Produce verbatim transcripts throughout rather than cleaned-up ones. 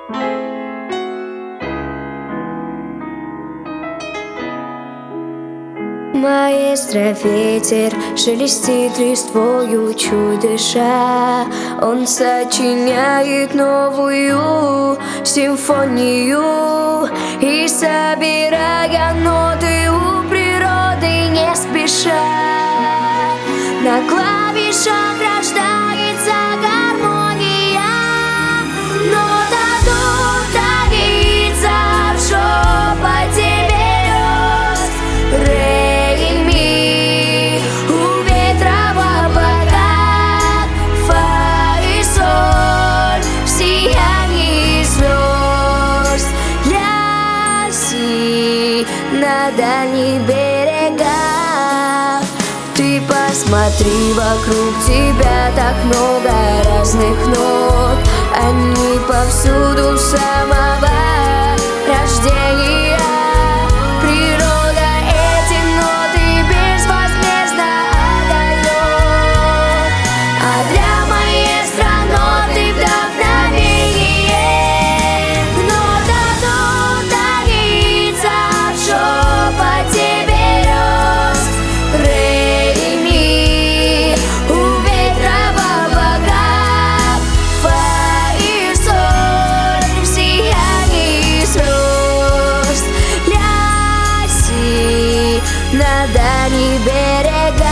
Маэстро ветер шелестит листвою чудыша. Он сочиняет новую симфонию и, собирая ноты у природы не спеша, на клавишах рождается гармония. Нота тут таится в шепоте берез. Ре и ми у ветра в облаках, фа и соль в сиянии звезд, ля си на дальних берегах. Ты посмотри вокруг тебя, так много разных нот, они повсюду с самого рождения. Природа эти ноты безвозмездно отдает, а для маэстро ноты вдохновение. Нота тут таится в шепоте берез. Ре и ми у ветра в облаках, фа и соль в сиянии звезд, ля си на дальних берегах.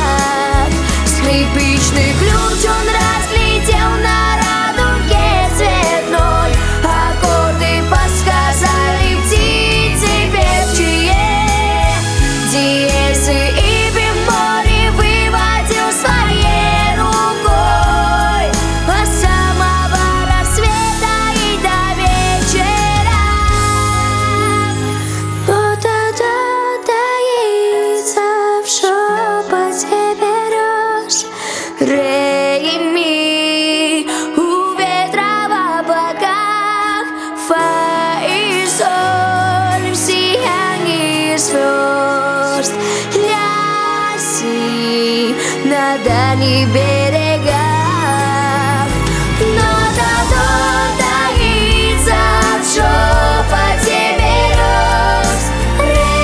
Скрипичный ключ он разлетел на радуге цветной, аккорды подсказали птицы певчие, диезы и бемоли выводил своей рукой от самого рассвета и до вечера. Нота тут таится в шепоте берез. Ре и ми у ветра в облаках, фа и соль в сиянии звезд, ля си на дальних берегах.